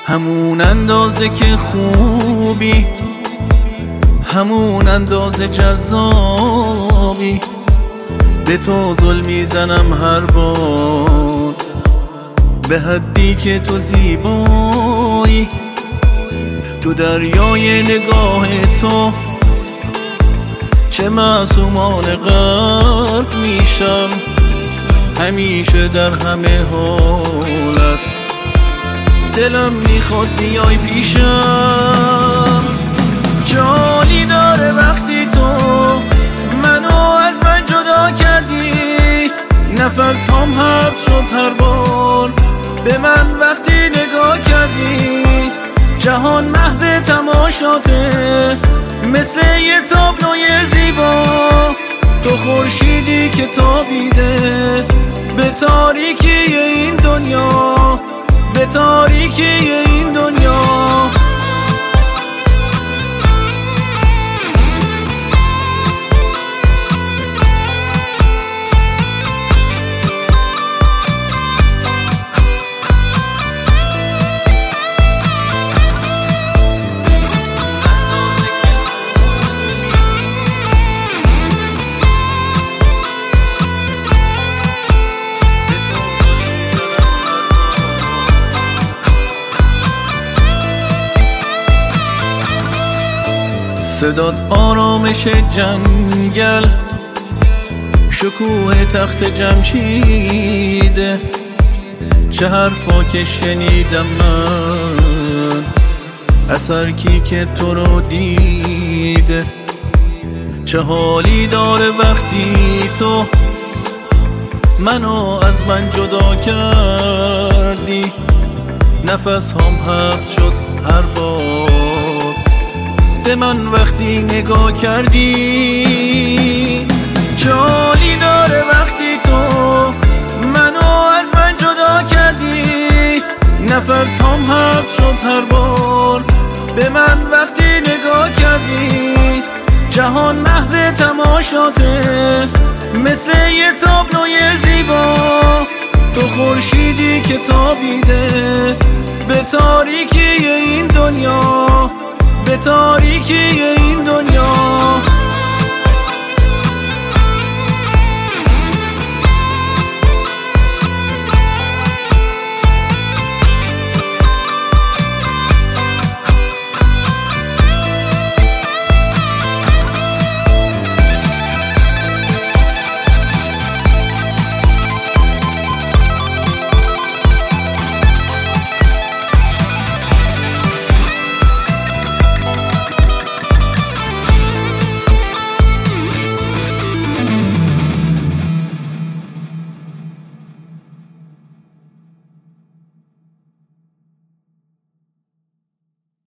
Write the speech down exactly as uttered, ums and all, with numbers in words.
همون اندازه که خوبی، همون اندازه جذابی. به تو ظلم میزنم هر بار، به حدی که تو زیبایی. تو دریای نگاه تو چه معصومانه غرق میشم، همیشه در همه حالت دلم میخواد بیای پیشم. جالی داره وقتی تو منو از من جدا کردی، نفس هم حبس شد هر بار به من وقتی نگاه کردی. جهان محو تماشاته مثل یه تابلوی زیبا، تو خورشیدی که تابیده به تاریکی این دنیا، به تاریکی این دنیا. صدات آرامش جنگل، شکوه تخت جمشیده. چه حرفا که شنیدم من اثر کی که تو رو دیده. چه حالی داره وقتی تو منو از من جدا کردی، نفس هم حبس شد هر بار به من وقتی نگاه کردی. جالی داره وقتی تو منو از من جدا کردی، نفس هم حبس شد هر بار به من وقتی نگاه کردی. جهان محو تماشاته مثل یه تابلوی زیبا، تو خورشیدی که تابیده به تاریکی این دنیا، به تاریکی این دنیا.